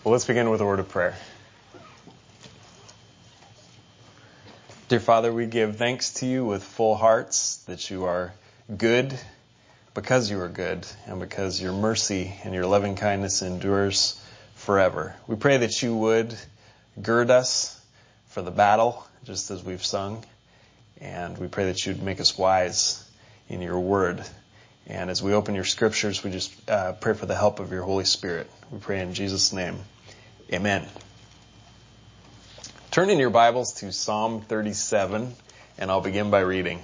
Well, let's begin with a word of prayer. Dear Father, we give thanks to you with full hearts that you are good because you are good and because your mercy and your loving kindness endures forever. We pray that you would gird us for the battle, just as we've sung, and we pray that you'd make us wise in your word. And as we open your scriptures, we just pray for the help of your Holy Spirit. We pray in Jesus' name. Amen. Turn in your Bibles to Psalm 37, and I'll begin by reading.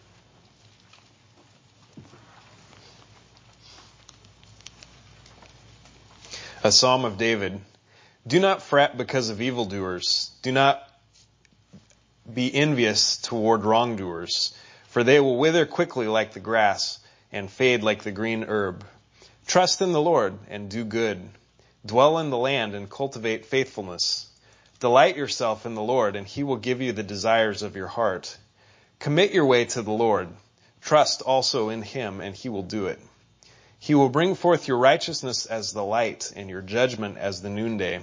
A Psalm of David. Do not fret because of evildoers. Do not be envious toward wrongdoers, for they will wither quickly like the grass and fade like the green herb. Trust in the Lord and do good. Dwell in the land and cultivate faithfulness. Delight yourself in the Lord, and he will give you the desires of your heart. Commit your way to the Lord. Trust also in him, and he will do it. He will bring forth your righteousness as the light, and your judgment as the noonday.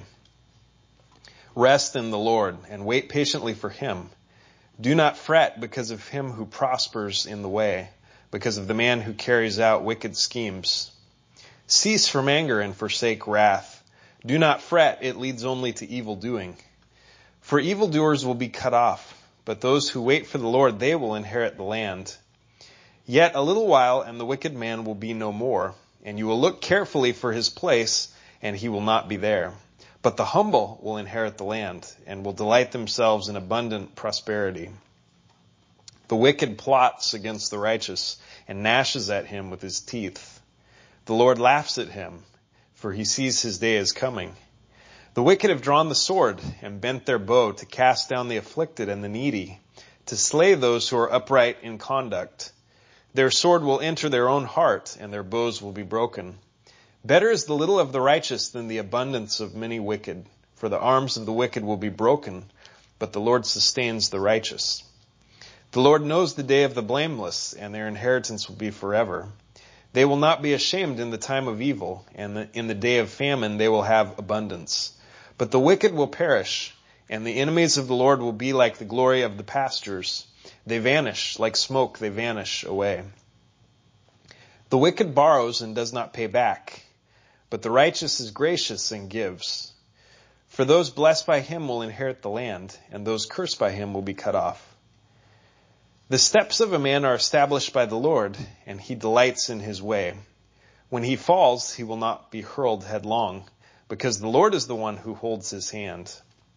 Rest in the Lord, and wait patiently for him. Do not fret because of him who prospers in the way, because of the man who carries out wicked schemes. Cease from anger and forsake wrath. Do not fret, it leads only to evil doing. For evildoers will be cut off, but those who wait for the Lord, they will inherit the land. Yet a little while, and the wicked man will be no more, and you will look carefully for his place, and he will not be there. But the humble will inherit the land, and will delight themselves in abundant prosperity. The wicked plots against the righteous, and gnashes at him with his teeth. The Lord laughs at him, for he sees his day is coming. The wicked have drawn the sword and bent their bow to cast down the afflicted and the needy, to slay those who are upright in conduct. Their sword will enter their own heart, and their bows will be broken. Better is the little of the righteous than the abundance of many wicked, for the arms of the wicked will be broken, but the Lord sustains the righteous. The Lord knows the day of the blameless, and their inheritance will be forever. They will not be ashamed in the time of evil, and in the day of famine they will have abundance. But the wicked will perish, and the enemies of the Lord will be like the glory of the pastures. They vanish, like smoke they vanish away. The wicked borrows and does not pay back, but the righteous is gracious and gives. For those blessed by him will inherit the land, and those cursed by him will be cut off. The steps of a man are established by the Lord, and he delights in his way. When he falls, he will not be hurled headlong, because the Lord is the one who holds his hand.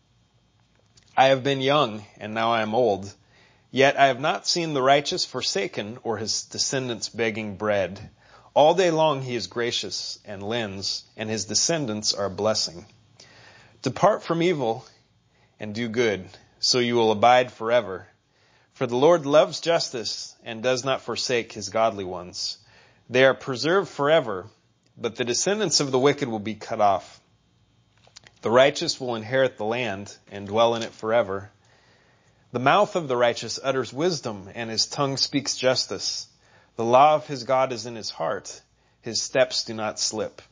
I have been young, and now I am old, yet I have not seen the righteous forsaken or his descendants begging bread. All day long he is gracious and lends, and his descendants are a blessing. Depart from evil and do good, so you will abide forever. For the Lord loves justice and does not forsake his godly ones. They are preserved forever, but the descendants of the wicked will be cut off. The righteous will inherit the land and dwell in it forever. The mouth of the righteous utters wisdom, and his tongue speaks justice. The law of his God is in his heart. His steps do not slip.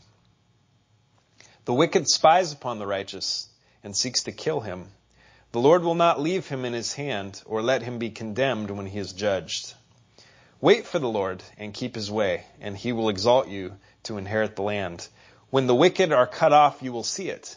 The wicked spies upon the righteous and seeks to kill him. The Lord will not leave him in his hand, or let him be condemned when he is judged. Wait for the Lord and keep his way, and he will exalt you to inherit the land. When the wicked are cut off, you will see it.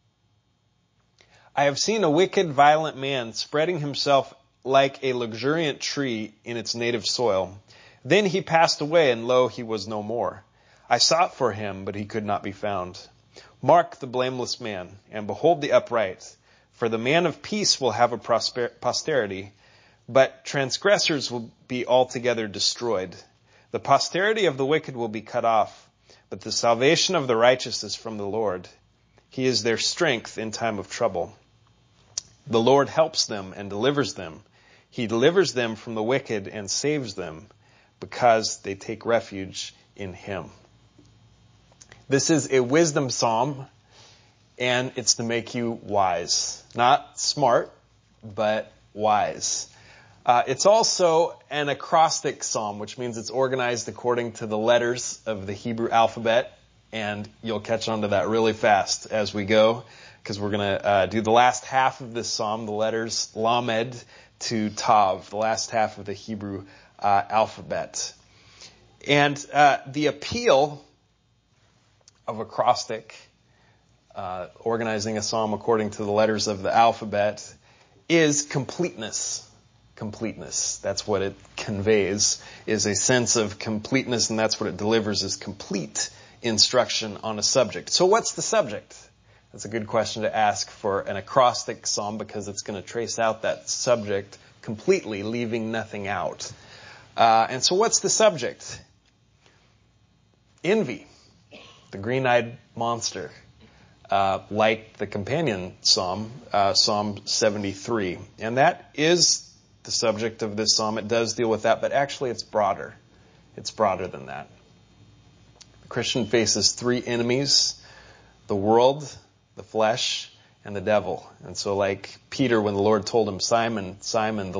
I have seen a wicked, violent man spreading himself like a luxuriant tree in its native soil. Then he passed away, and lo, he was no more. I sought for him, but he could not be found. Mark the blameless man, and behold the upright. For the man of peace will have a posterity, but transgressors will be altogether destroyed. The posterity of the wicked will be cut off, but the salvation of the righteous is from the Lord. He is their strength in time of trouble. The Lord helps them and delivers them. He delivers them from the wicked and saves them, because they take refuge in him. This is a wisdom psalm, and it's to make you wise. Not smart, but wise. It's also an acrostic psalm, which means it's organized according to the letters of the Hebrew alphabet. And you'll catch on to that really fast as we go, because we're going to do the last half of this psalm, the letters Lamed to Tav, the last half of the Hebrew alphabet. And the appeal of acrostic, organizing a psalm according to the letters of the alphabet, is completeness. Completeness. That's what it conveys, is a sense of completeness, and that's what it delivers, is complete instruction on a subject. So what's the subject? That's a good question to ask for an acrostic psalm, because it's going to trace out that subject completely, leaving nothing out. And so what's the subject? Envy, the green-eyed monster, like the companion psalm, Psalm 73. And that is the subject of this psalm. It does deal with that, but actually it's broader. It's broader than that. The Christian faces three enemies: the world, the flesh, and the devil. And so like Peter, when the Lord told him, Simon, Simon,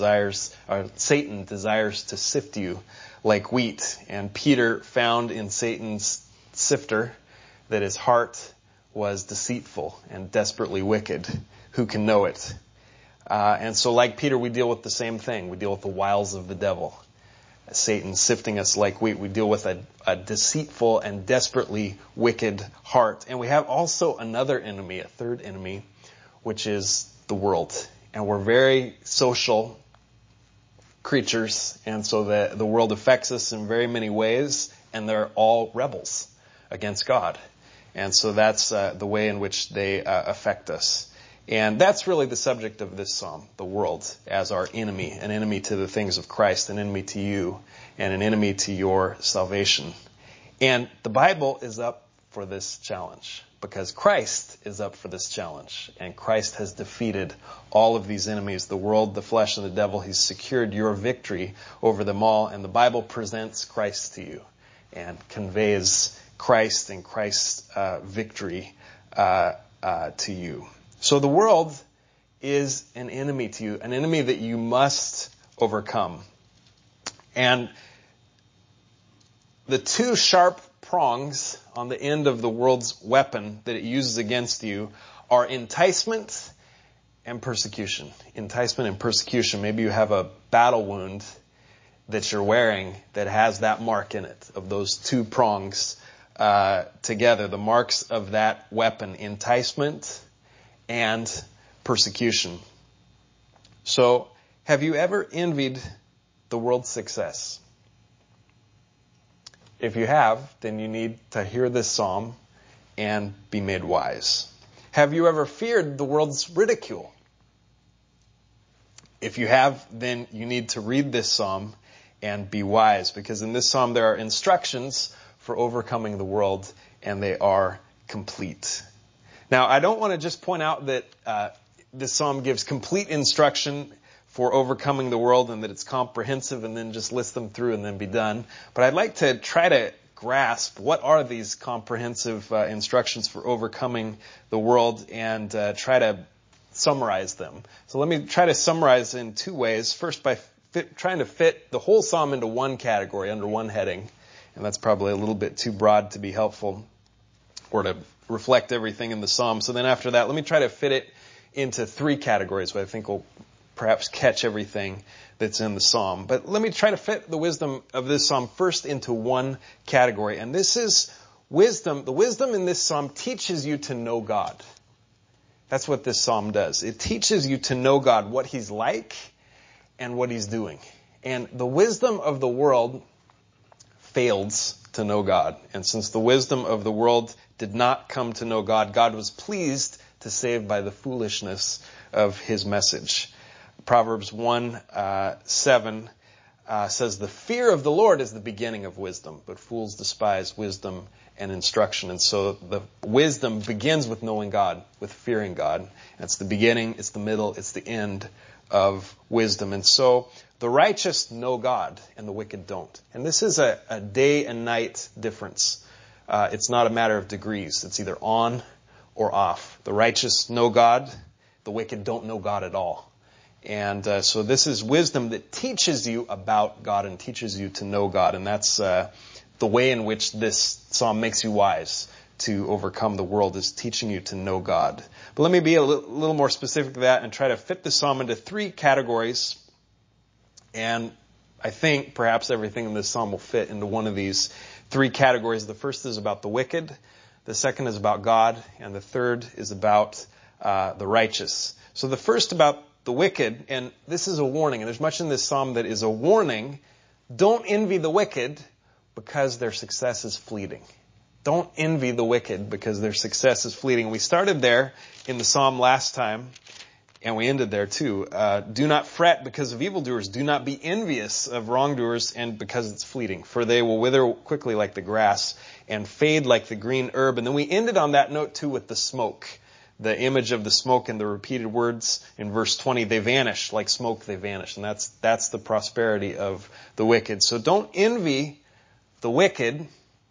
Satan desires to sift you like wheat. And Peter found in Satan's sifter that his heart was deceitful and desperately wicked. Who can know it? And so like Peter, we deal with the same thing. We deal with the wiles of the devil. Satan sifting us like wheat. We deal with a deceitful and desperately wicked heart. And we have also another enemy, a third enemy, which is the world. And we're very social creatures, and so the world affects us in very many ways, and they're all rebels against God. And so that's the way in which they affect us. And that's really the subject of this psalm, the world as our enemy, an enemy to the things of Christ, an enemy to you, and an enemy to your salvation. And the Bible is up for this challenge, because Christ is up for this challenge. And Christ has defeated all of these enemies, the world, the flesh, and the devil. He's secured your victory over them all. And the Bible presents Christ to you and conveys Christ and Christ's victory to you. So the world is an enemy to you, an enemy that you must overcome. And the two sharp prongs on the end of the world's weapon that it uses against you are enticement and persecution. Enticement and persecution. Maybe you have a battle wound that you're wearing that has that mark in it, of those two prongs together, the marks of that weapon, enticement and persecution. So, have you ever envied the world's success? If you have, then you need to hear this psalm and be made wise. Have you ever feared the world's ridicule? If you have, then you need to read this psalm and be wise, because in this psalm there are instructions for overcoming the world, and they are complete. Now, I don't want to just point out that this psalm gives complete instruction for overcoming the world and that it's comprehensive and then just list them through and then be done. But I'd like to try to grasp what are these comprehensive instructions for overcoming the world and try to summarize them. So let me try to summarize in two ways. First, by trying to fit the whole psalm into one category, under one heading. And that's probably a little bit too broad to be helpful or to reflect everything in the psalm. So then after that, let me try to fit it into three categories, what I think will perhaps catch everything that's in the psalm. But let me try to fit the wisdom of this psalm first into one category. And this is wisdom. The wisdom in this psalm teaches you to know God. That's what this psalm does. It teaches you to know God, what He's like and what He's doing. And the wisdom of the world fails to know God. And since the wisdom of the world did not come to know God, God was pleased to save by the foolishness of His message. Proverbs 1:7 says, "The fear of the Lord is the beginning of wisdom, but fools despise wisdom and instruction." And so the wisdom begins with knowing God, with fearing God. It's the beginning, it's the middle, it's the end of wisdom. And so the righteous know God and the wicked don't. And this is a day and night difference. It's not a matter of degrees. It's either on or off. The righteous know God. The wicked don't know God at all. And so this is wisdom that teaches you about God and teaches you to know God. And that's the way in which this psalm makes you wise to overcome the world is teaching you to know God. But let me be a little more specific to that and try to fit the psalm into 3 categories. And I think perhaps everything in this psalm will fit into one of these 3 categories. The first is about the wicked. The second is about God. And the third is about the righteous. So the first about the wicked, and this is a warning, and there's much in this psalm that is a warning. Don't envy the wicked because their success is fleeting. Don't envy the wicked because their success is fleeting. We started there in the psalm last time, and we ended there too. Do not fret because of evildoers. Do not be envious of wrongdoers, and because it's fleeting. For they will wither quickly like the grass and fade like the green herb. And then we ended on that note too with the smoke. The image of the smoke and the repeated words in verse 20, they vanish like smoke, they vanish. And that's the prosperity of the wicked. So don't envy the wicked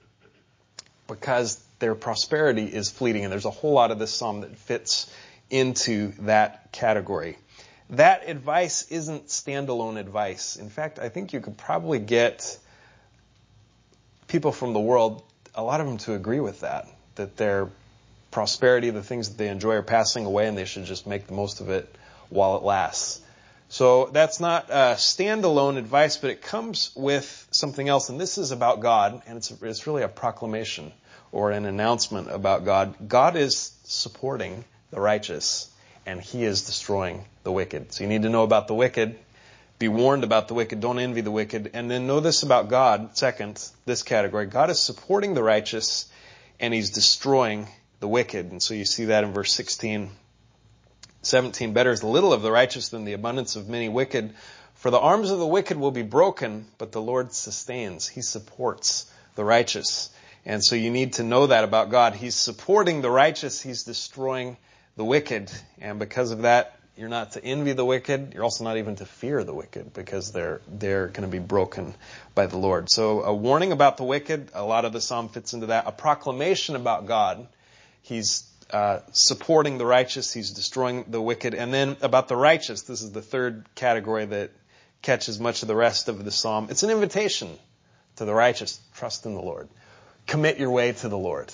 because their prosperity is fleeting. And there's a whole lot of this psalm that fits into that category. That advice isn't standalone advice. In fact, I think you could probably get people from the world, a lot of them, to agree with that their prosperity, the things that they enjoy, are passing away, and they should just make the most of it while it lasts. So that's not standalone advice, but it comes with something else, and this is about God, and it's really a proclamation or an announcement about God. God is supporting the righteous, and He is destroying the wicked. So you need to know about the wicked, be warned about the wicked, don't envy the wicked, and then know this about God. Second, this category, God is supporting the righteous, and He's destroying the wicked. And so you see that in verse 16. 17, better is the little of the righteous than the abundance of many wicked. For the arms of the wicked will be broken, but the Lord sustains. He supports the righteous. And so you need to know that about God. He's supporting the righteous. He's destroying the wicked. And because of that, you're not to envy the wicked. You're also not even to fear the wicked, because they're going to be broken by the Lord. So a warning about the wicked, a lot of the psalm fits into that. A proclamation about God. He's supporting the righteous, He's destroying the wicked. And then about the righteous, this is the third category that catches much of the rest of the psalm. It's an invitation to the righteous. Trust in the Lord. Commit your way to the Lord.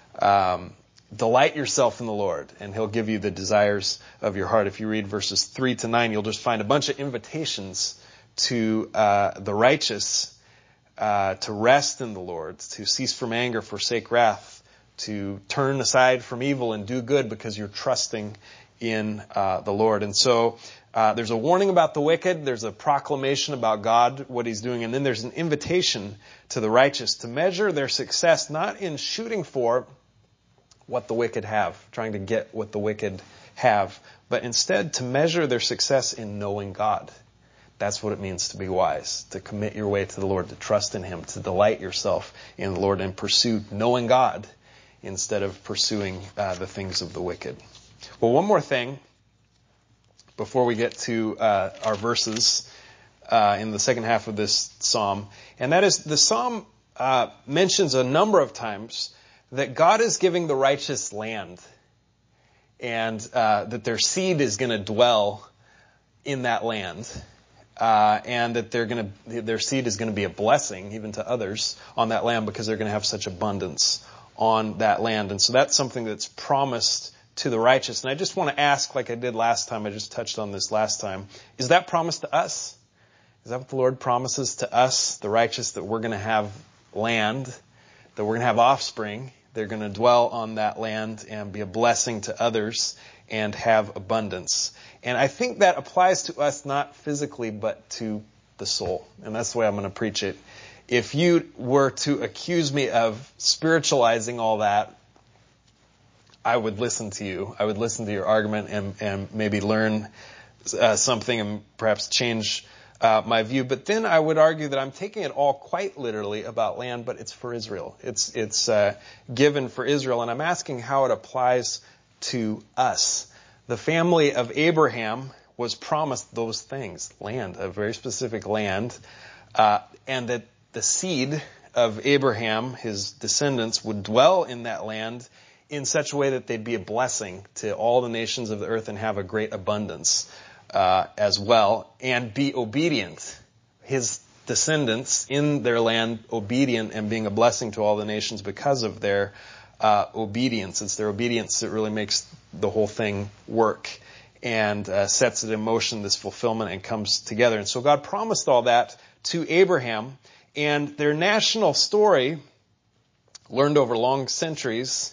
Delight yourself in the Lord, and He'll give you the desires of your heart. If you read verses 3 to 9, you'll just find a bunch of invitations to the righteous to rest in the Lord, to cease from anger, forsake wrath, to turn aside from evil and do good because you're trusting in the Lord. And so there's a warning about the wicked, there's a proclamation about God, what He's doing, and then there's an invitation to the righteous to measure their success not in shooting for what the wicked have, trying to get what the wicked have, but instead to measure their success in knowing God. That's what it means to be wise, to commit your way to the Lord, to trust in Him, to delight yourself in the Lord and pursue knowing God instead of pursuing the things of the wicked. Well, one more thing before we get to our verses in the second half of this psalm, and that is the psalm mentions a number of times that God is giving the righteous land, and that their seed is going to dwell in that land, and that their seed is going to be a blessing even to others on that land because they're going to have such abundance on that land. And so that's something that's promised to the righteous. And I just want to ask, like I did last time, I just touched on this last time, is that promised to us? Is that what the Lord promises to us, the righteous, that we're going to have land, that we're going to have offspring, they're going to dwell on that land and be a blessing to others and have abundance? And I think that applies to us not physically, but to the soul. And that's the way I'm going to preach it. If you were to accuse me of spiritualizing all that, I would listen to you. I would listen to your argument and maybe learn something and perhaps change my view. But then I would argue that I'm taking it all quite literally about land, but it's for Israel. It's given for Israel, and I'm asking how it applies to us. The family of Abraham was promised those things, land, a very specific land, and that the seed of Abraham, his descendants, would dwell in that land in such a way that they'd be a blessing to all the nations of the earth and have a great abundance as well, and be obedient. His descendants in their land obedient and being a blessing to all the nations because of their obedience. It's their obedience that really makes the whole thing work and sets it in motion, this fulfillment, and comes together. And so God promised all that to Abraham, and their national story, learned over long centuries,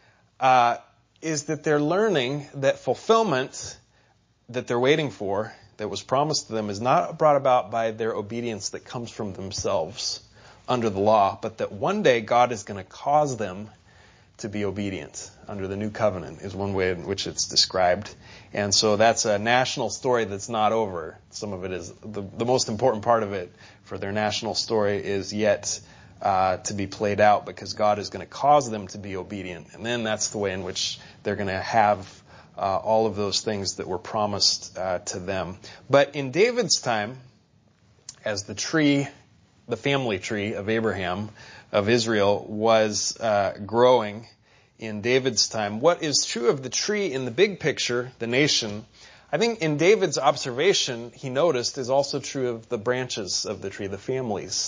is that they're learning that fulfillment that they're waiting for, that was promised to them, is not brought about by their obedience that comes from themselves under the law, but that one day God is going to cause them to be obedient under the new covenant, is one way in which it's described. And so that's a national story that's not over. Some of it is, the most important part of it for their national story is yet to be played out, because God is going to cause them to be obedient. And then that's the way in which they're going to have all of those things that were promised to them. But in David's time, as the family tree of Abraham, of Israel, was growing in David's time, what is true of the tree in the big picture, the nation, I think in David's observation, he noticed, is also true of the branches of the tree, the families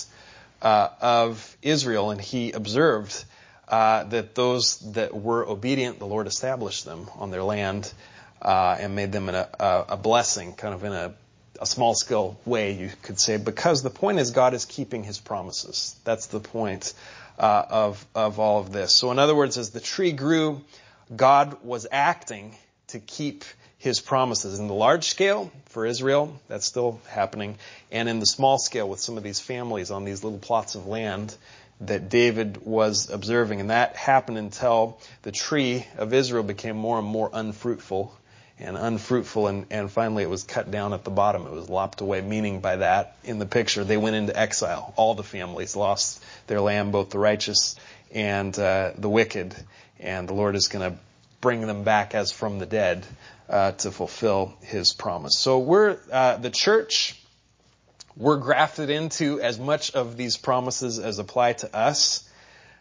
of Israel. And he observed that those that were obedient, the Lord established them on their land and made them a blessing, kind of in a small-scale way, you could say, because the point is God is keeping his promises. That's the point of all of this. So in other words, as the tree grew, God was acting to keep his promises. In the large scale for Israel, that's still happening. And in the small scale with some of these families on these little plots of land that David was observing. And that happened until the tree of Israel became more and more unfruitful. And finally it was cut down at the bottom. It was lopped away, meaning by that, in the picture, they went into exile. All the families lost their land, both the righteous and the wicked. And the Lord is going to bring them back as from the dead to fulfill his promise. So we're the church. We're grafted into as much of these promises as apply to us.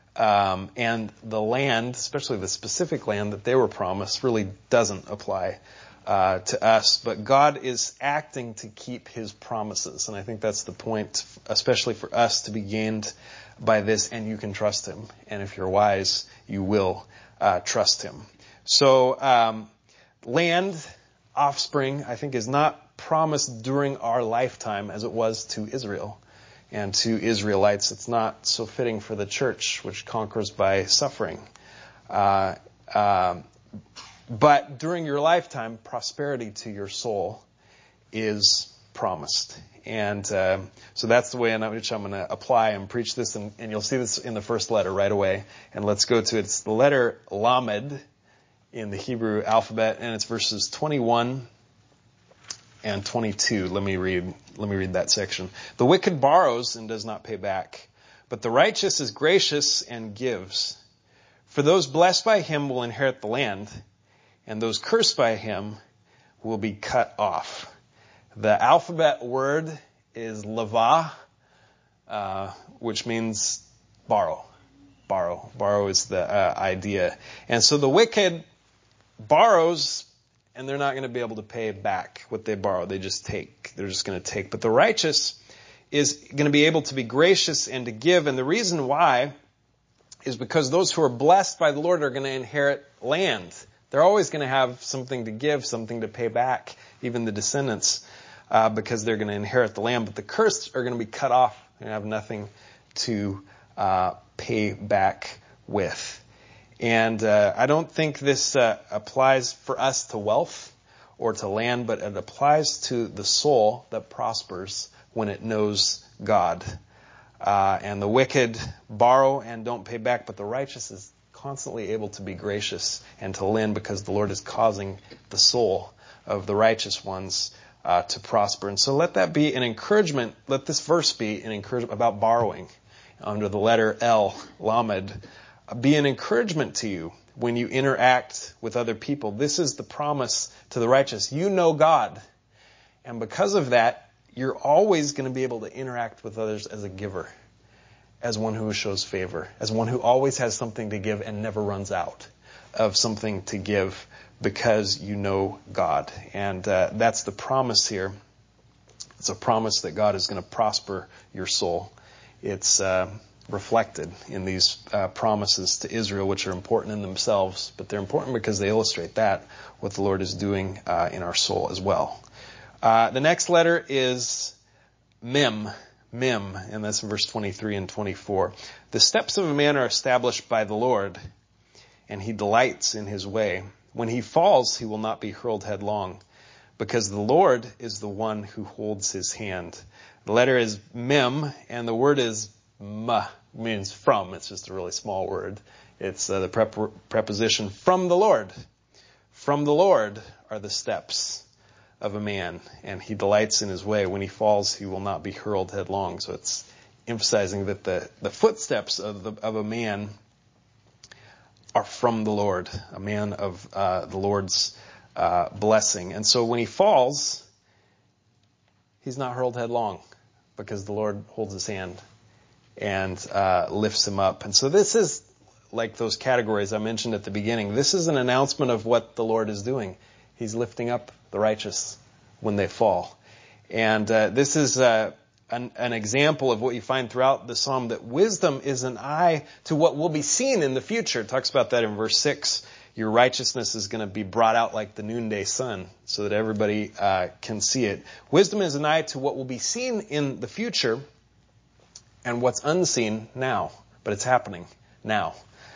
And the land, especially the specific land that they were promised, really doesn't apply to us. But God is acting to keep his promises. And I think that's the point, especially for us, to be gained by this. And you can trust him. And if you're wise, you will trust him. So land, offspring, I think, is not promised during our lifetime as it was to Israel and to Israelites. It's not so fitting for the church, which conquers by suffering. But during your lifetime, prosperity to your soul is promised. And so that's the way in which I'm going to apply and preach this. And you'll see this in the first letter right away. And let's go to it. It's the letter Lamed in the Hebrew alphabet, and it's verses 21 and 22. Let me read that section. The wicked borrows and does not pay back, but the righteous is gracious and gives. For those blessed by him will inherit the land, and those cursed by him will be cut off. The alphabet word is lava, which means borrow. Borrow is the idea. And so the wicked borrows, and they're not going to be able to pay back what they borrow. They just take. They're just going to take. But the righteous is going to be able to be gracious and to give. And the reason why is because those who are blessed by the Lord are going to inherit land. They're always going to have something to give, something to pay back, even the descendants, because they're going to inherit the land. But the cursed are going to be cut off and have nothing to pay back with. And I don't think this applies for us to wealth or to land, but it applies to the soul that prospers when it knows God. And the wicked borrow and don't pay back, but the righteous is constantly able to be gracious and to lend, because the Lord is causing the soul of the righteous ones to prosper. And so let that be an encouragement. Let this verse be an encouragement about borrowing under the letter L, Lamed. Be an encouragement to you when you interact with other people. This is the promise to the righteous. You know God. And because of that, you're always going to be able to interact with others as a giver, as one who shows favor, as one who always has something to give and never runs out of something to give, because you know God. And that's the promise here It's a promise that God is going to prosper your soul. It's reflected in these promises to Israel, which are important in themselves, but they're important because they illustrate that, what the Lord is doing in our soul as well. The next letter is Mem, and that's in verse 23 and 24. The steps of a man are established by the Lord, and he delights in his way. When he falls, he will not be hurled headlong, because the Lord is the one who holds his hand. The letter is Mem, and the word is Ma, means from. It's just a really small word. It's the preposition from the Lord. From the Lord are the steps of a man, and he delights in his way. When he falls, he will not be hurled headlong. So it's emphasizing that the footsteps of a man are from the Lord, a man of the Lord's blessing. And so when he falls, he's not hurled headlong, because the Lord holds his hand and lifts him up. And so this is like those categories I mentioned at the beginning. This is an announcement of what the Lord is doing. He's lifting up the righteous when they fall. And this is an example of what you find throughout the psalm, that wisdom is an eye to what will be seen in the future. It talks about that in verse 6. Your righteousness is going to be brought out like the noonday sun, so that everybody can see it. Wisdom is an eye to what will be seen in the future and what's unseen now, but it's happening now.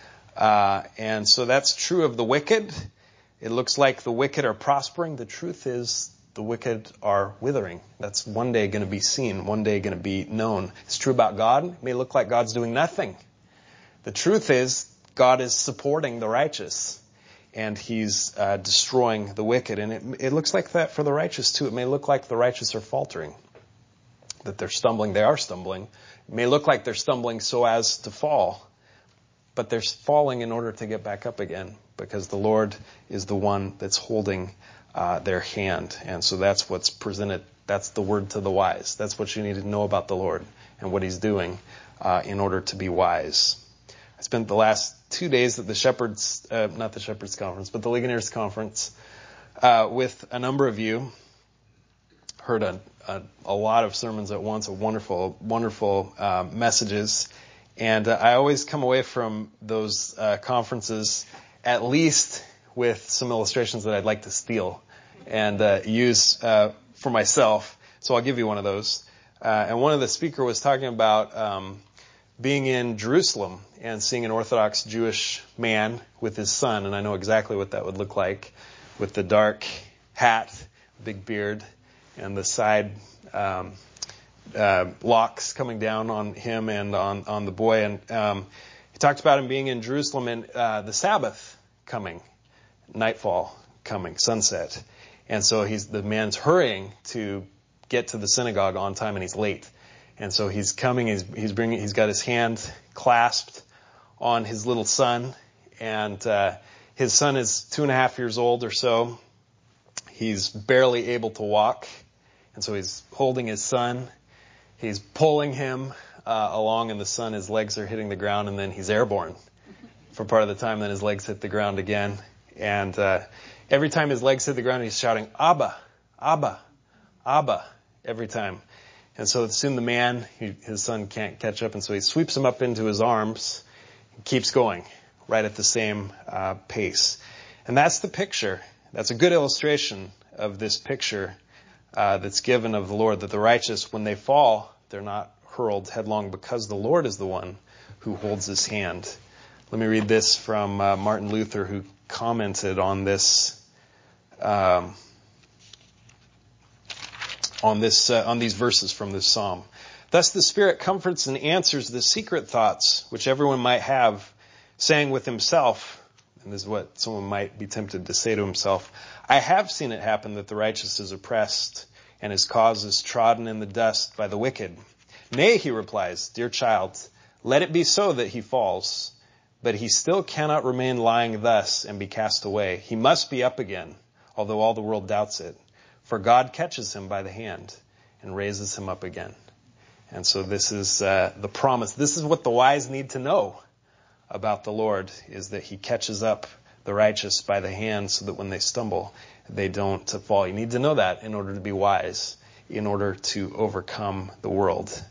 And so that's true of the wicked. It looks like the wicked are prospering. The truth is the wicked are withering. That's one day going to be seen, one day going to be known. It's true about God. It may look like God's doing nothing. The truth is God is supporting the righteous, and he's destroying the wicked. And it looks like that for the righteous too. It may look like the righteous are faltering, that they're stumbling. They are stumbling. It may look like they're stumbling so as to fall, but they're falling in order to get back up again, because the Lord is the one that's holding their hand. And so that's what's presented. That's the word to the wise. That's what you need to know about the Lord and what he's doing in order to be wise. I spent the last 2 days at the Shepherds, not the Shepherds Conference, but the Legionnaires Conference with a number of you. Heard a lot of sermons at once, wonderful messages. And I always come away from those conferences at least with some illustrations that I'd like to steal and use for myself. So I'll give you one of those. And one of the speaker was talking about being in Jerusalem and seeing an Orthodox Jewish man with his son. And I know exactly what that would look like, with the dark hat, big beard, and the side locks coming down on him and on the boy. And he talked about him being in Jerusalem and the Sabbath coming, nightfall coming, sunset. And so the man's hurrying to get to the synagogue on time, and he's late. And so he's coming, he's got his hand clasped on his little son, and his son is 2.5 years old or so. He's barely able to walk, and so he's holding his son. He's pulling him along, and the son, his legs are hitting the ground, and then he's airborne for part of the time. Then his legs hit the ground again. And every time his legs hit the ground, he's shouting, Abba, Abba, Abba, every time. And so soon the man, his son, can't catch up, and so he sweeps him up into his arms and keeps going right at the same pace. And that's the picture. That's a good illustration of this picture that's given of the Lord, that the righteous, when they fall, they're not hurled headlong, because the Lord is the one who holds his hand. Let me read this from Martin Luther, who commented on this, on these verses from this psalm. Thus the Spirit comforts and answers the secret thoughts which everyone might have, saying with himself, and this is what someone might be tempted to say to himself, I have seen it happen that the righteous is oppressed, and his cause is trodden in the dust by the wicked. Nay, he replies, dear child, let it be so that he falls. But he still cannot remain lying thus and be cast away. He must be up again, although all the world doubts it. For God catches him by the hand and raises him up again. And so this is the promise. This is what the wise need to know about the Lord, is that he catches up the righteous by the hand so that when they stumble, they don't fall. You need to know that in order to be wise. in order to overcome the world.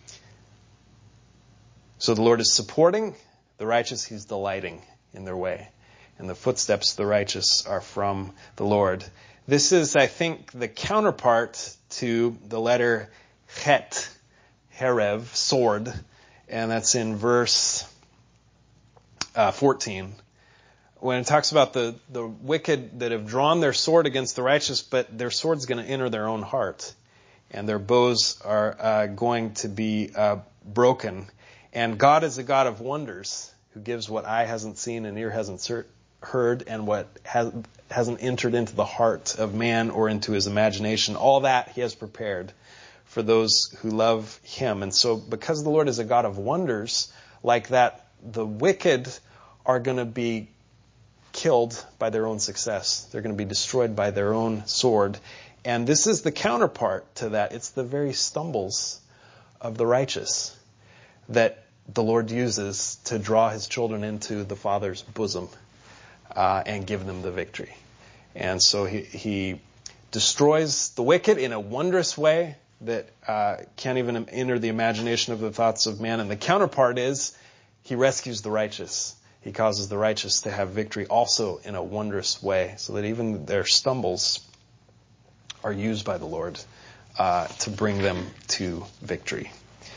So the Lord is supporting the righteous. He's delighting in their way. And the footsteps of the righteous are from the Lord. This is, I think, the counterpart to the letter chet, herev, sword. And that's in verse 14. When it talks about the wicked that have drawn their sword against the righteous, but their sword's going to enter their own heart. And their bows are going to be broken. And God is a God of wonders, who gives what eye hasn't seen and ear hasn't heard, and what hasn't entered into the heart of man or into his imagination. All that he has prepared for those who love him. And so because the Lord is a God of wonders like that, the wicked are going to be killed by their own success. They're going to be destroyed by their own sword. And this is the counterpart to that. It's the very stumbles of the righteous that the Lord uses to draw his children into the Father's bosom and give them the victory. And so he destroys the wicked in a wondrous way that can't even enter the imagination of the thoughts of man. And the counterpart is he rescues the righteous. He causes the righteous to have victory also in a wondrous way, so that even their stumbles are used by the Lord to bring them to victory.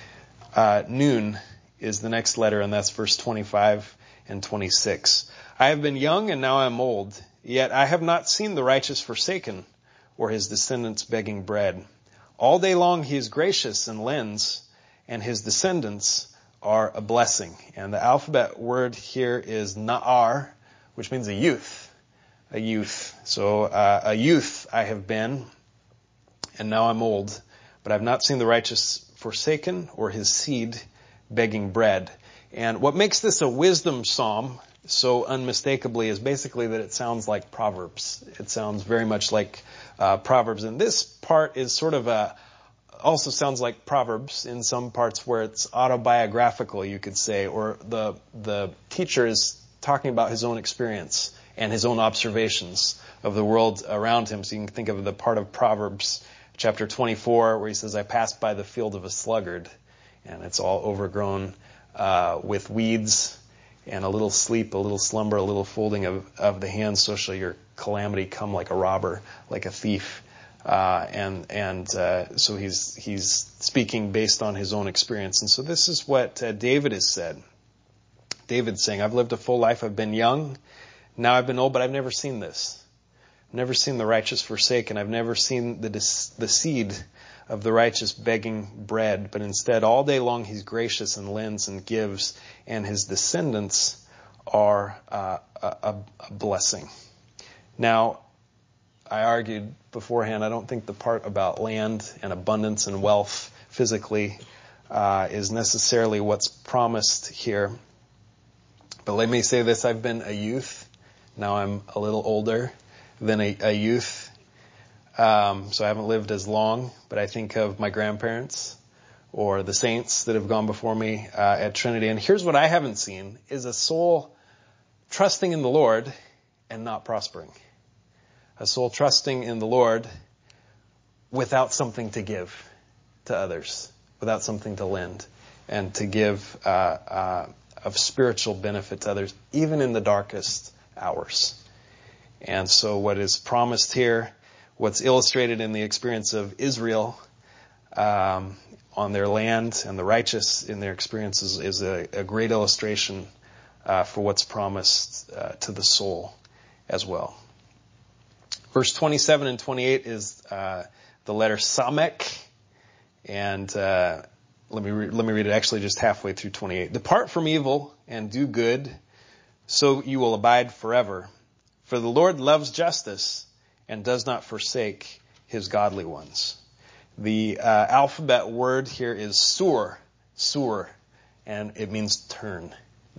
Nun is the next letter, and that's verse 25 and 26. I have been young and now I am old, yet I have not seen the righteous forsaken or his descendants begging bread. All day long he is gracious and lends, and his descendants are a blessing. And the alphabet word here is na'ar, which means a youth. A youth. So a youth I have been, and now I'm old, but I've not seen the righteous forsaken or his seed begging bread. And what makes this a wisdom psalm so unmistakably is basically that it sounds like Proverbs. It sounds very much like Proverbs. And this part is sort of also sounds like Proverbs in some parts where it's autobiographical, you could say, or the teacher is talking about his own experience and his own observations of the world around him. So you can think of the part of Proverbs chapter 24 where he says, I passed by the field of a sluggard, and it's all overgrown with weeds, and a little sleep, a little slumber, a little folding of the hands, so shall your calamity come like a robber, like a thief. So he's speaking based on his own experience. And so this is what David has said. David's saying, I've lived a full life, I've been young, now I've been old, but I've never seen this. I've never seen the righteous forsaken. I've never seen the seed of the righteous begging bread, but instead all day long he's gracious and lends and gives, and his descendants are a blessing. Now, I argued beforehand, I don't think the part about land and abundance and wealth physically is necessarily what's promised here. But let me say this, I've been a youth. Now I'm a little older than a youth. So I haven't lived as long, but I think of my grandparents or the saints that have gone before me at Trinity. And here's what I haven't seen, is a soul trusting in the Lord and not prospering. A soul trusting in the Lord without something to give to others, without something to lend, and to give of spiritual benefit to others, even in the darkest hours. And so what is promised here, what's illustrated in the experience of Israel on their land and the righteous in their experiences, is a great illustration for what's promised to the soul as well. Verse 27 and 28 is the letter Samek, and let me read it actually just halfway through 28. Depart from evil and do good, so you will abide forever. For the Lord loves justice and does not forsake his godly ones. The alphabet word here is sur, and it means turn.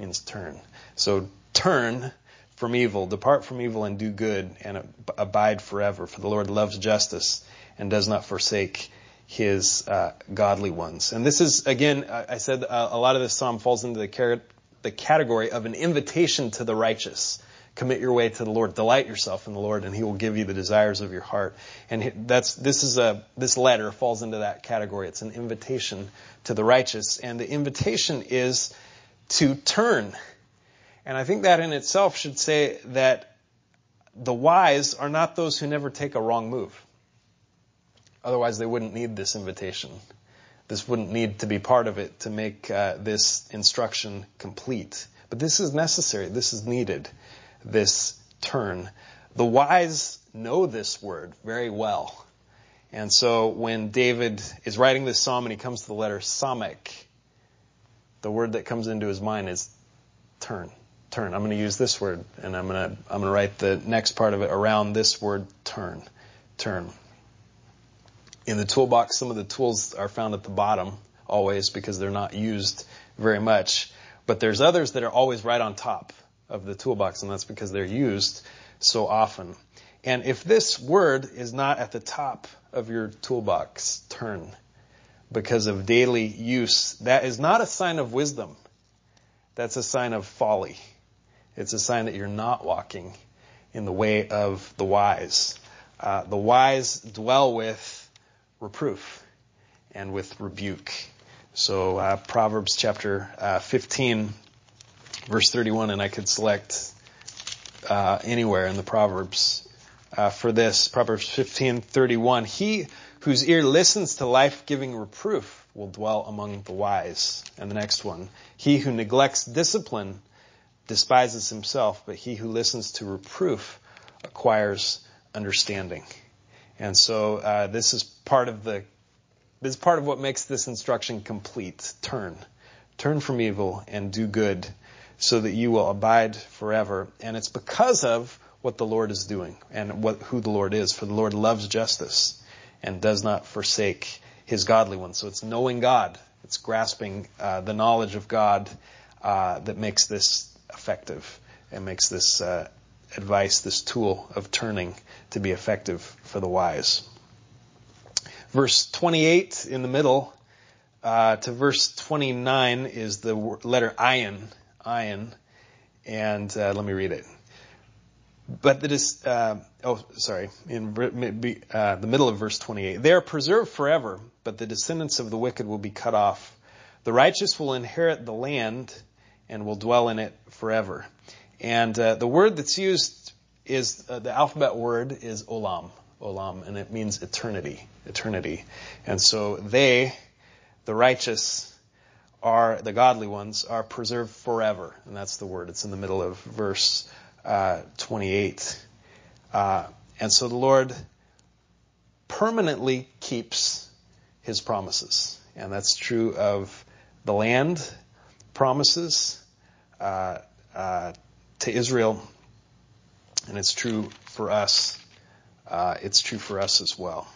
So turn from evil, depart from evil and do good, and abide forever. For the Lord loves justice and does not forsake his godly ones. And this is, again, I said a lot of this psalm falls into the category of an invitation to the righteous. Commit your way to the Lord. Delight yourself in the Lord, and He will give you the desires of your heart. And this letter falls into that category. It's an invitation to the righteous, and the invitation is to turn. And I think that in itself should say that the wise are not those who never take a wrong move. Otherwise, they wouldn't need this invitation. This wouldn't need to be part of it to make this instruction complete. But this is necessary. This is needed. This turn. The wise know this word very well. And so when David is writing this psalm and he comes to the letter Samek, the word that comes into his mind is turn. Turn. I'm going to use this word, and I'm going to write the next part of it around this word turn. Turn. In the toolbox, some of the tools are found at the bottom always because they're not used very much. But there's others that are always right on top of the toolbox, and that's because they're used so often. And if this word is not at the top of your toolbox, turn, because of daily use, that is not a sign of wisdom. That's a sign of folly. It's a sign that you're not walking in the way of the wise. The wise dwell with reproof and with rebuke. So Proverbs chapter 15, verse 31, and I could select anywhere in the Proverbs for this. Proverbs 15:31. He whose ear listens to life-giving reproof will dwell among the wise. And the next one. He who neglects discipline despises himself, but he who listens to reproof acquires understanding. And so this is part of what makes this instruction complete. Turn from evil and do good, so that you will abide forever. And it's because of what the Lord is doing and who the Lord is. For the Lord loves justice and does not forsake His godly ones. So it's knowing God. It's grasping the knowledge of God that makes this effective and makes this advice, this tool of turning, to be effective for the wise. Verse 28 in the middle to verse 29 is the letter ayin. And let me read it. But in the middle of verse 28. They are preserved forever, but the descendants of the wicked will be cut off. The righteous will inherit the land and will dwell in it forever. And the word that's used is, the alphabet word is olam, and it means eternity. And so they, the righteous, are the godly ones, are preserved forever. And that's the word. It's in the middle of verse 28. And so the Lord permanently keeps His promises. And that's true of the land promises to Israel. And it's true for us. It's true for us as well.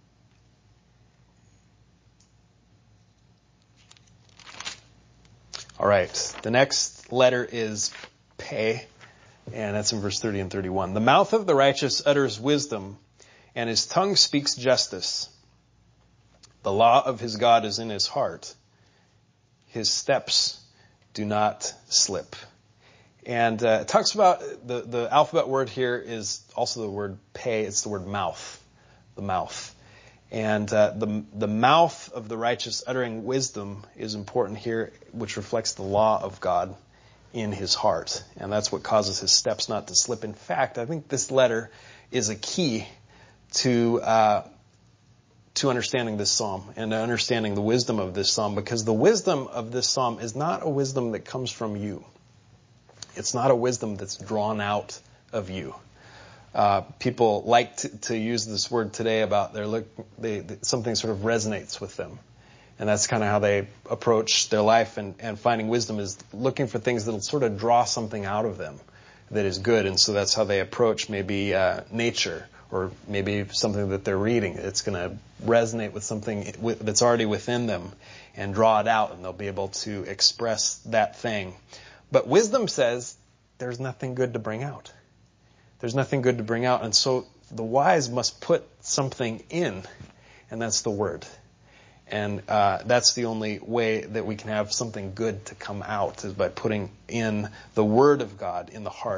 All right. The next letter is Pe, and that's in verse 30 and 31. The mouth of the righteous utters wisdom, and his tongue speaks justice. The law of his God is in his heart. His steps do not slip. And it talks about the alphabet word here is also the word Pe. It's the word mouth, the mouth. And the mouth of the righteous uttering wisdom is important here, which reflects the law of God in his heart. And that's what causes his steps not to slip. In fact, I think this letter is a key to understanding this psalm and understanding the wisdom of this psalm, because the wisdom of this psalm is not a wisdom that comes from you. It's not a wisdom that's drawn out of you. People like to use this word today about something sort of resonates with them. And that's kind of how they approach their life, and finding wisdom is looking for things that'll sort of draw something out of them that is good. And so that's how they approach maybe nature, or maybe something that they're reading. It's going to resonate with something that's already within them and draw it out, and they'll be able to express that thing. But wisdom says there's nothing good to bring out. There's nothing good to bring out. And so the wise must put something in, and that's the word. And that's the only way that we can have something good to come out, is by putting in the word of God in the heart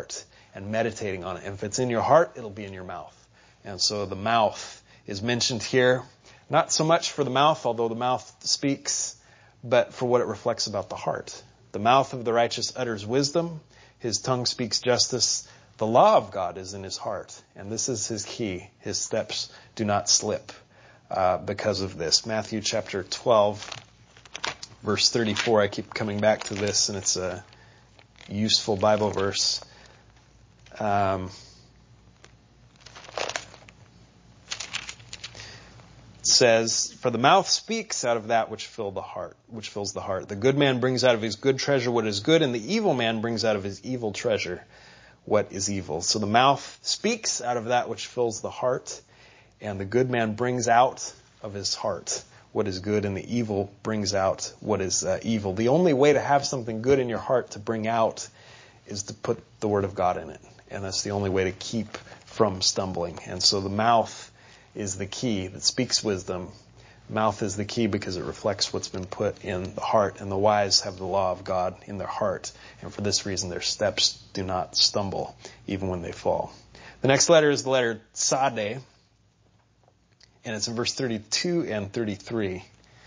and meditating on it. And if it's in your heart, it'll be in your mouth. And so the mouth is mentioned here, not so much for the mouth, although the mouth speaks, but for what it reflects about the heart. The mouth of the righteous utters wisdom. His tongue speaks justice. The law of God is in his heart. And this is his key. His steps do not slip because of this. Matthew chapter 12, verse 34. I keep coming back to this, and it's a useful Bible verse. Says, "For the mouth speaks out of that which fills the heart. The good man brings out of his good treasure what is good, and the evil man brings out of his evil treasure what is evil." So the mouth speaks out of that which fills the heart, and the good man brings out of his heart what is good, and the evil brings out what is evil. The only way to have something good in your heart to bring out is to put the Word of God in it, and that's the only way to keep from stumbling. And so the mouth is the key that speaks wisdom. Mouth is the key because it reflects what's been put in the heart, and the wise have the law of God in their heart, and for this reason their steps do not stumble even when they fall. The next letter is the letter Sade, and it's in verse 32 and 33.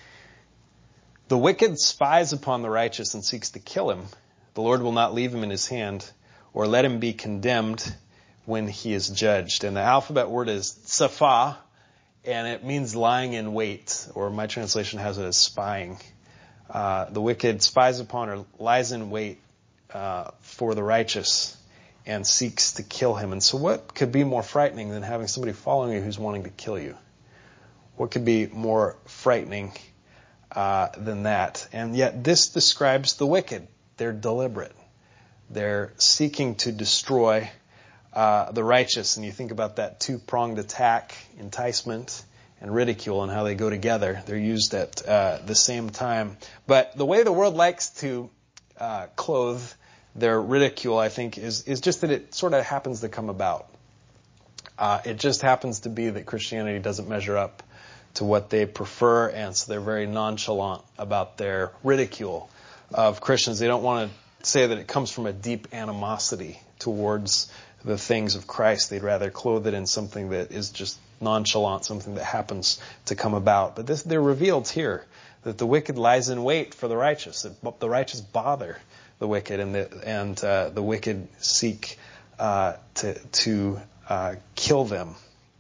"The wicked spies upon the righteous and seeks to kill him. The Lord will not leave him in his hand, or let him be condemned when he is judged." And the alphabet word is safa, and it means lying in wait, or my translation has it as spying. The wicked spies upon or lies in wait for the righteous and seeks to kill him. And so what could be more frightening than having somebody following you who's wanting to kill you? What could be more frightening than that? And yet this describes the wicked. They're deliberate. They're seeking to destroy the righteous. And you think about that two-pronged attack, enticement and ridicule, and how they go together. They're used at the same time. But the way the world likes to clothe their ridicule, I think, is just that it sort of happens to come about. It just happens to be that Christianity doesn't measure up to what they prefer, and so they're very nonchalant about their ridicule of Christians. They don't want to say that it comes from a deep animosity towards the things of Christ. They'd rather clothe it in something that is just nonchalant, something that happens to come about. But they're revealed here, that the wicked lies in wait for the righteous, that the righteous bother the wicked, and the wicked seek to kill them.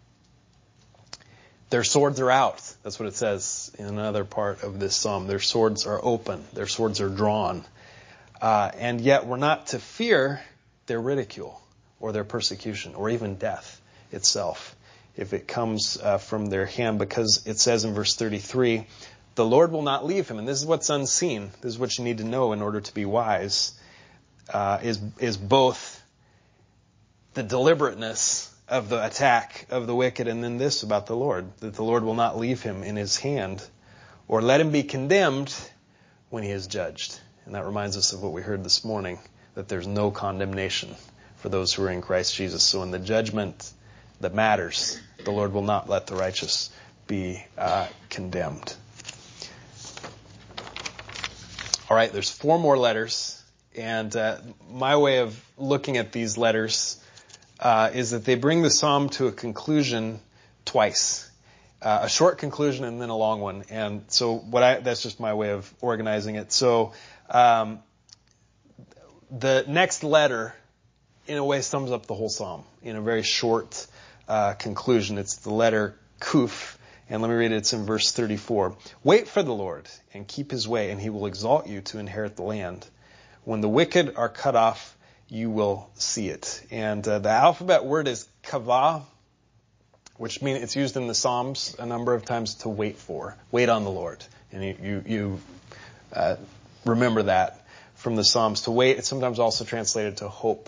Their swords are out. That's what it says in another part of this psalm. Their swords are open. Their swords are drawn. And yet we're not to fear their ridicule or their persecution or even death itself if it comes from their hand, because it says in verse 33, "The Lord will not leave him." And this is what's unseen. This is what you need to know in order to be wise, is both the deliberateness of the attack of the wicked, and then this about the Lord, that the Lord will not leave him in his hand or let him be condemned when he is judged. And that reminds us of what we heard this morning, that there's no condemnation for those who are in Christ Jesus. So in the judgment that matters, the Lord will not let the righteous be condemned. All right, there's 4 more letters, and my way of looking at these letters is that they bring the psalm to a conclusion twice. A short conclusion and then a long one. And so that's just my way of organizing it. So the next letter, in a way, sums up the whole psalm in a very short conclusion. It's the letter Kuf. And let me read it. It's in verse 34. "Wait for the Lord and keep his way, and he will exalt you to inherit the land. When the wicked are cut off, you will see it." And the alphabet word is kavah, which means it's used in the Psalms a number of times to wait for. Wait on the Lord. And you remember that from the Psalms. To wait, it's sometimes also translated to hope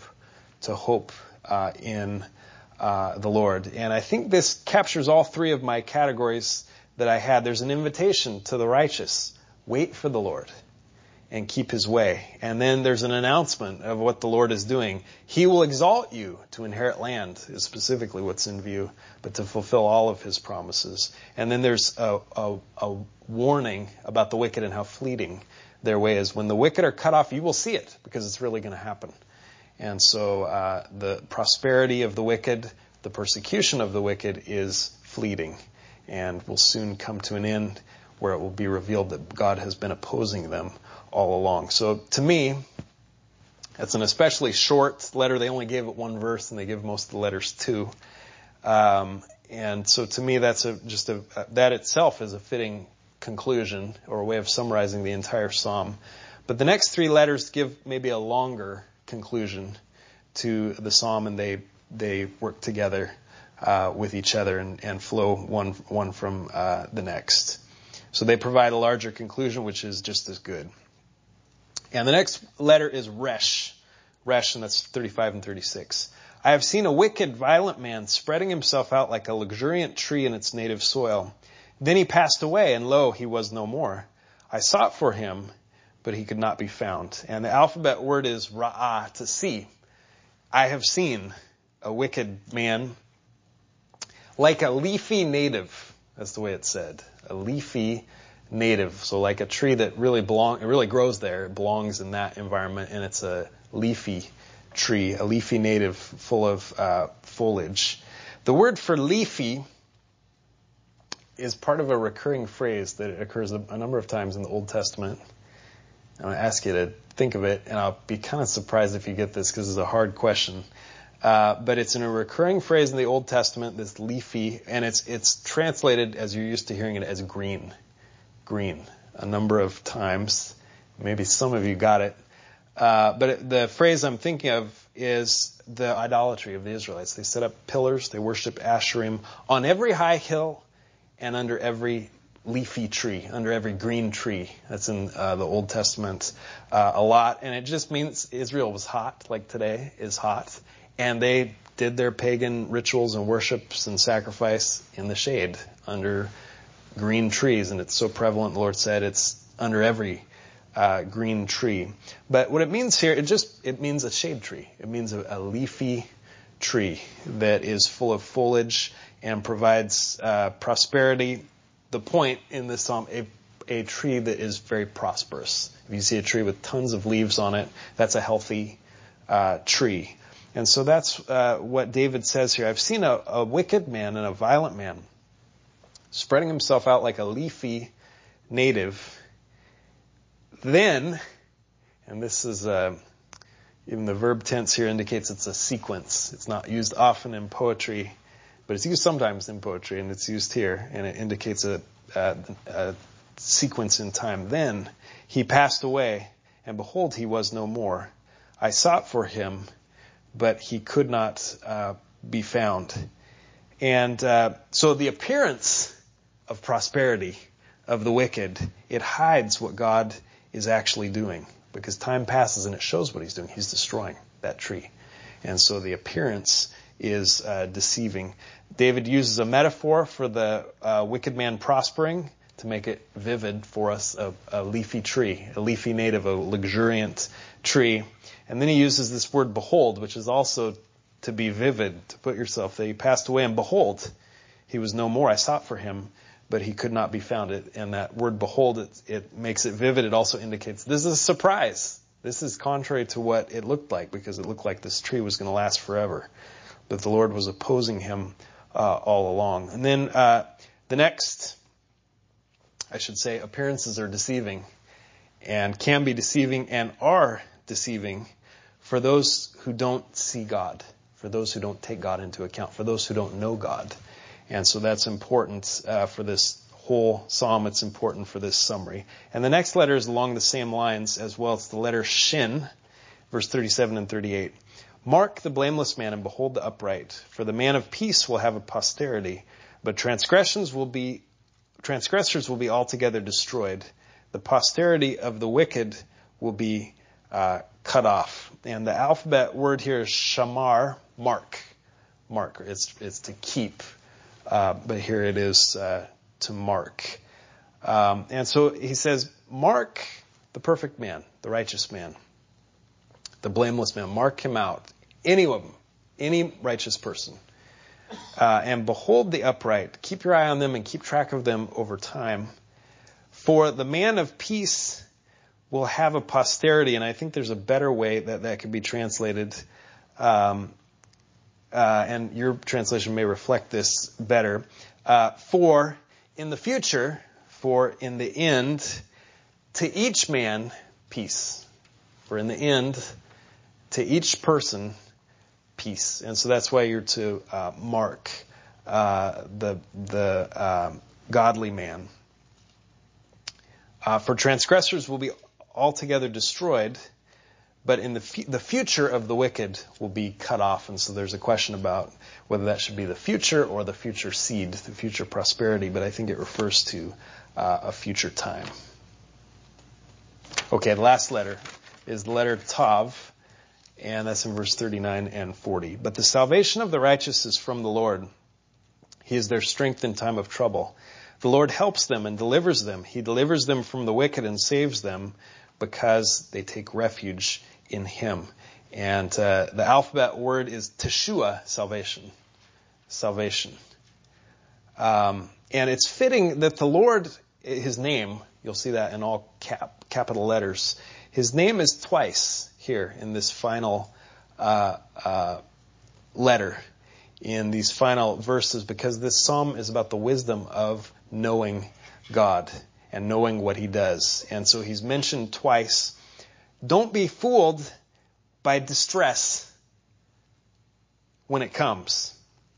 in the Lord. And I think this captures all 3 of my categories that I had. There's an invitation to the righteous. Wait for the Lord and keep his way. And then there's an announcement of what the Lord is doing. He will exalt you to inherit land, is specifically what's in view, but to fulfill all of his promises. And then there's a warning about the wicked and how fleeting their way is. When the wicked are cut off, you will see it, because it's really going to happen. And so the prosperity of the wicked, the persecution of the wicked is fleeting and will soon come to an end where it will be revealed that God has been opposing them all along. So to me, it's an especially short letter. They only gave it one verse, and they give most of the letters two. And so to me, that's that itself is a fitting conclusion or a way of summarizing the entire psalm. But the next three letters give maybe a longer conclusion to the psalm, and they work together with each other and flow one from the next. So they provide a larger conclusion, which is just as good. And the next letter is Resh, and that's 35 and 36. I have seen a wicked, violent man spreading himself out like a luxuriant tree in its native soil. Then he passed away, and lo, he was no more. I sought for him, but he could not be found. And the alphabet word is ra'ah, to see. I have seen a wicked man like a leafy native. That's the way it's said. A leafy native. So like a tree that really grows there. It belongs in that environment, and it's a leafy tree, a leafy native full of foliage. The word for leafy is part of a recurring phrase that occurs a number of times in the Old Testament. I'm going to ask you to think of it, and I'll be kind of surprised if you get this because it's a hard question. But it's in a recurring phrase in the Old Testament, this leafy, and it's translated, as you're used to hearing it, as green. Green. A number of times. Maybe some of you got it. But the phrase I'm thinking of is the idolatry of the Israelites. They set up pillars, they worship Asherim on every high hill and under every leafy tree, under every green tree. That's in the Old Testament a lot. And it just means Israel was hot, like today is hot. And they did their pagan rituals and worships and sacrifice in the shade under green trees. And it's so prevalent, the Lord said, it's under every green tree. But what it means here, it means a shade tree. It means a leafy tree that is full of foliage and provides prosperity. The point in this psalm, a tree that is very prosperous. If you see a tree with tons of leaves on it, that's a healthy tree. And so that's what David says here. I've seen a wicked man and a violent man spreading himself out like a leafy native. Then, and this is even the verb tense here indicates it's a sequence. It's not used often in poetry, but it's used sometimes in poetry, and it's used here, and it indicates a sequence in time. Then he passed away, and behold, he was no more. I sought for him, but he could not be found. And so the appearance of prosperity of the wicked, it hides what God is actually doing, because time passes and it shows what he's doing. He's destroying that tree. And so the appearance is deceiving. David uses a metaphor for the wicked man prospering to make it vivid for us, a leafy tree, a leafy native, a luxuriant tree. And then he uses this word behold, which is also to be vivid, to put yourself there. He passed away, and behold, he was no more. I sought for him, but he could not be found. And that word behold, it makes it vivid. It also indicates this is a surprise. This is contrary to what it looked like, because it looked like this tree was going to last forever. But the Lord was opposing him all along. And then the next, I should say, appearances are deceiving and can be deceiving and are deceiving for those who don't see God, for those who don't take God into account, for those who don't know God. And so that's important for this whole psalm. It's important for this summary. And the next letter is along the same lines as well. It's the letter Shin, verse 37 and 38. Mark the blameless man and behold the upright, for the man of peace will have a posterity, but transgressors will be altogether destroyed. The posterity of the wicked will be cut off. And the alphabet word here is shamar, mark. Mark. It's to keep. But here it is to mark. And so he says, mark the perfect man, the righteous man, the blameless man. Mark him out. Any of them, any righteous person. And behold the upright. Keep your eye on them and keep track of them over time. For the man of peace will have a posterity, and I think there's a better way that could be translated, and your translation may reflect this better. For in the future, for in the end, to each man, peace. For in the end, to each person, peace. And so that's why you're to mark the godly man. For transgressors will be altogether destroyed, but in the future of the wicked will be cut off. And so there's a question about whether that should be the future or the future seed, the future prosperity, but I think it refers to a future time. Okay, the last letter is the letter Tav, and that's in verse 39 and 40. But the salvation of the righteous is from the Lord. He is their strength in time of trouble. The Lord helps them and delivers them. He delivers them from the wicked and saves them because they take refuge in Him. And the alphabet word is Teshua, salvation. Salvation. And it's fitting that the Lord, His name, you'll see that in all capital letters, His name is twice here in this final letter, in these final verses, because this psalm is about the wisdom of knowing God and knowing what He does. And so He's mentioned twice. Don't be fooled by distress when it comes,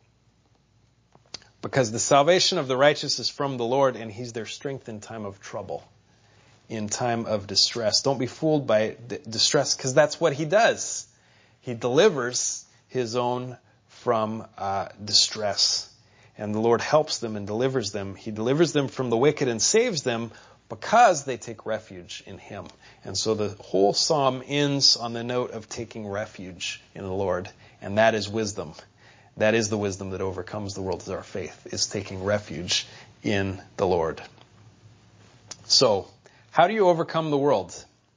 because the salvation of the righteous is from the Lord, and He's their strength in time of trouble, in time of distress. Don't be fooled by distress, because that's what He does. He delivers His own from distress. And the Lord helps them and delivers them. He delivers them from the wicked and saves them because they take refuge in Him. And so the whole psalm ends on the note of taking refuge in the Lord. And that is wisdom. That is the wisdom that overcomes the world, is our faith, is taking refuge in the Lord. So, how do you overcome the world?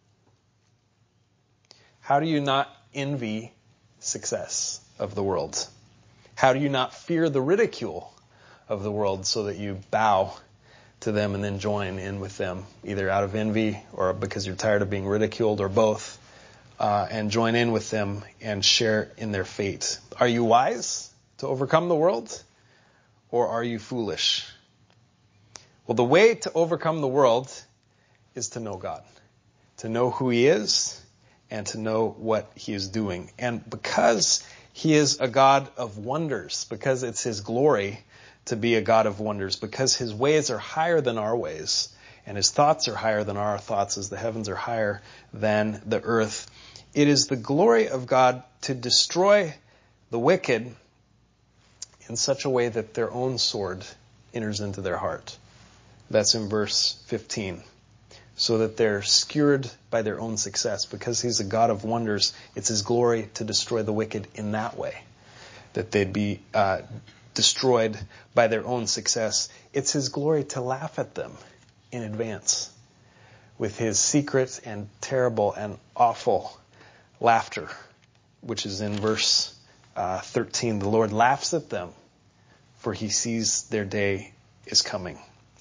How do you not envy success of the world? How do you not fear the ridicule of the world so that you bow to them and then join in with them, either out of envy or because you're tired of being ridiculed, or both, and join in with them and share in their fate? Are you wise to overcome the world, or are you foolish? Well, the way to overcome the world is to know God, to know who He is, and to know what He is doing. And because He is a God of wonders, because it's His glory to be a God of wonders, because His ways are higher than our ways, and His thoughts are higher than our thoughts, as the heavens are higher than the earth, it is the glory of God to destroy the wicked in such a way that their own sword enters into their heart. That's in verse 15. So that they're skewered by their own success. Because He's a God of wonders, it's His glory to destroy the wicked in that way. That they'd be destroyed by their own success. It's His glory to laugh at them in advance with His secret and terrible and awful laughter, which is in verse 13. The Lord laughs at them, for He sees their day is coming.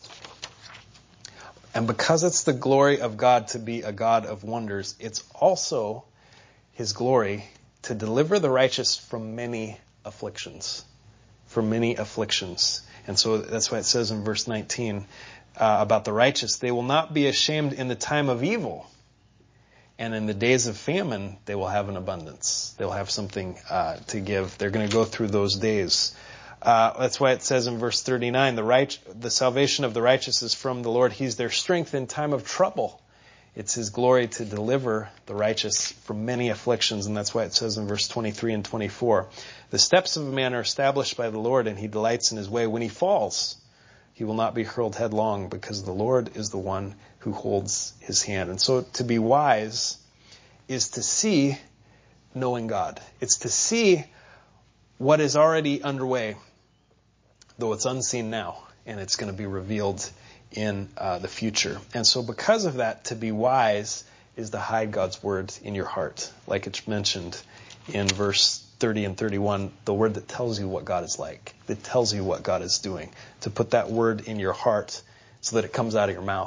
And because it's the glory of God to be a God of wonders, it's also His glory to deliver the righteous from many afflictions. From many afflictions. And so that's why it says in verse 19 about the righteous, they will not be ashamed in the time of evil. And in the days of famine, they will have an abundance. They'll have something to give. They're going to go through those days. That's why it says in verse 39, the salvation of the righteous is from the Lord. He's their strength in time of trouble. It's His glory to deliver the righteous from many afflictions. And that's why it says in verse 23 and 24, the steps of a man are established by the Lord, and He delights in his way. When he falls, he will not be hurled headlong, because the Lord is the one who holds his hand. And so to be wise is to see knowing God. It's to see what is already underway, though it's unseen now, and it's going to be revealed in the future. And so because of that, to be wise is to hide God's word in your heart, like it's mentioned in verse 30 and 31, the word that tells you what God is like, that tells you what God is doing, to put that word in your heart so that it comes out of your mouth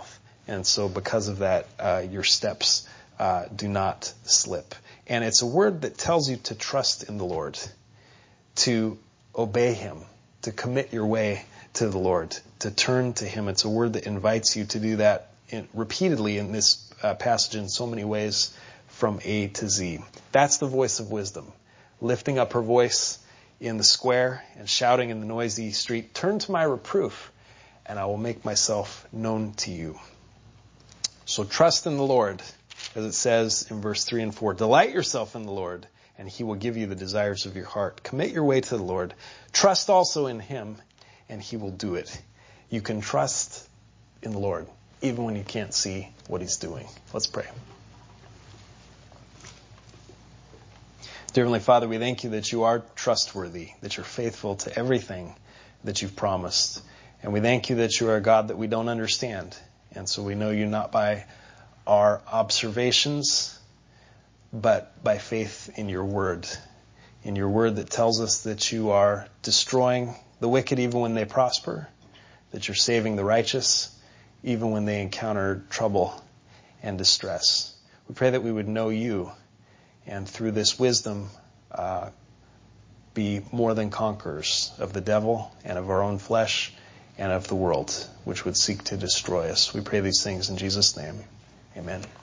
And so because of that, your steps do not slip. And it's a word that tells you to trust in the Lord, to obey Him, to commit your way to the Lord, to turn to Him. It's a word that invites you to do that repeatedly in this passage in so many ways from A to Z. That's the voice of wisdom, lifting up her voice in the square and shouting in the noisy street, "Turn to my reproof, and I will make myself known to you." So trust in the Lord, as it says in verse 3 and 4. Delight yourself in the Lord, and He will give you the desires of your heart. Commit your way to the Lord. Trust also in Him, and He will do it. You can trust in the Lord, even when you can't see what He's doing. Let's pray. Dear Heavenly Father, we thank you that you are trustworthy, that you're faithful to everything that you've promised. And we thank you that you are a God that we don't understand. And so we know you not by our observations, but by faith in your word that tells us that you are destroying the wicked even when they prosper, that you're saving the righteous even when they encounter trouble and distress. We pray that we would know you, and through this wisdom be more than conquerors of the devil and of our own flesh and of the world, which would seek to destroy us. We pray these things in Jesus' name. Amen.